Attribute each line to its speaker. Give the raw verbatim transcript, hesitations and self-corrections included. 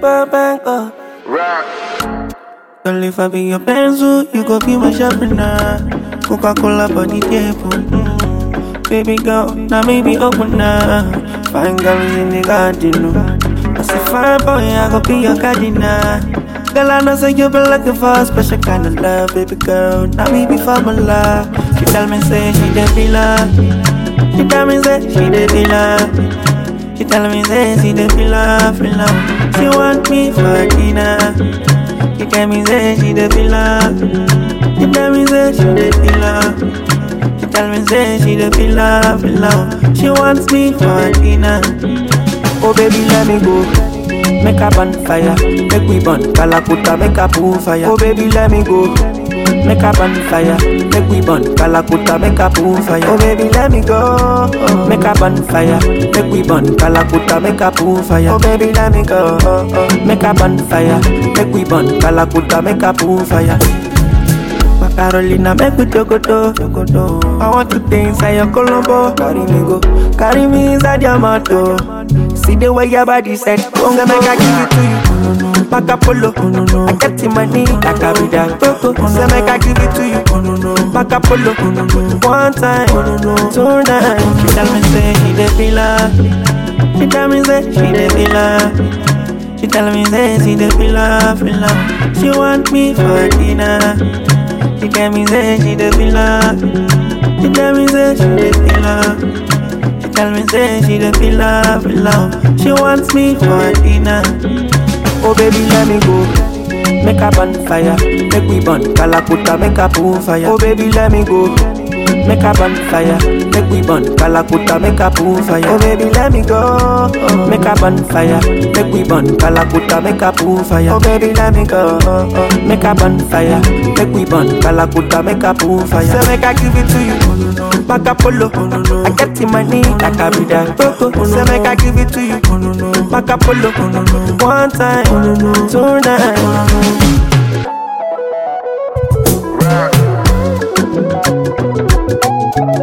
Speaker 1: Babango. Girl, if I be your pencil, you go be my sharpener. Coca-Cola body table. Mm. Baby girl, now maybe open up. Fine girls in the garden. No. I say fine boy, I go be your gardener. Girl, I know say you been looking for a special kind of love, baby girl. Now me be formula. She tell me say she the villa. She tell me say she the villa. She tell me say she the villa, villa. She want me for dinner. She tell me say she the villa. She tell me say she the villa. She tell me say she the villa, villa. She wants me for dinner. Oh baby, let me go. Make a bonfire, make we burn. Kalakuta, make a pool fire. Oh baby, let me go. Make a bonfire, make we burn. Kalakuta, make a pool fire. Oh baby, let me go. Make a bonfire, make we burn. Kalakuta, make a pool fire. Oh baby, let me go. Make a bonfire, make we burn. Kalakuta, make a pool fire. Carolina, make me jogoto, jogoto. I want to dance inside your Colombo. Carry me go, carry me inside your moto. See the way your body set, I'm gonna make I give it to you. Back up polo, I get the money, I carry that coco. So make I give it to you. Back up polo, one time, two times. She tell me say she the villa. She tell me say she the villa. She tell me say she the villa, villa. She want me for dinner. She tell me say she the villa. She tell me say she the villa. She tell me say she the villa, villa. She wants me for dinner. Oh baby, let me go. Make a bonfire, make we burn. Kalakuta, make a pool fire. Oh baby, let me go. Make a bonfire, make we burn. Kalakuta, make a pool fire. Oh baby, let me go. Make a bonfire, make we burn. Kalakuta, make a pool fire. Oh baby, let me go. Make a bonfire, make we burn. Kalakuta, make a pool fire. So make I give it to you. Back up polo, I get the money, I carry that coco. So make I give it to you. Back up polo, one time, two times.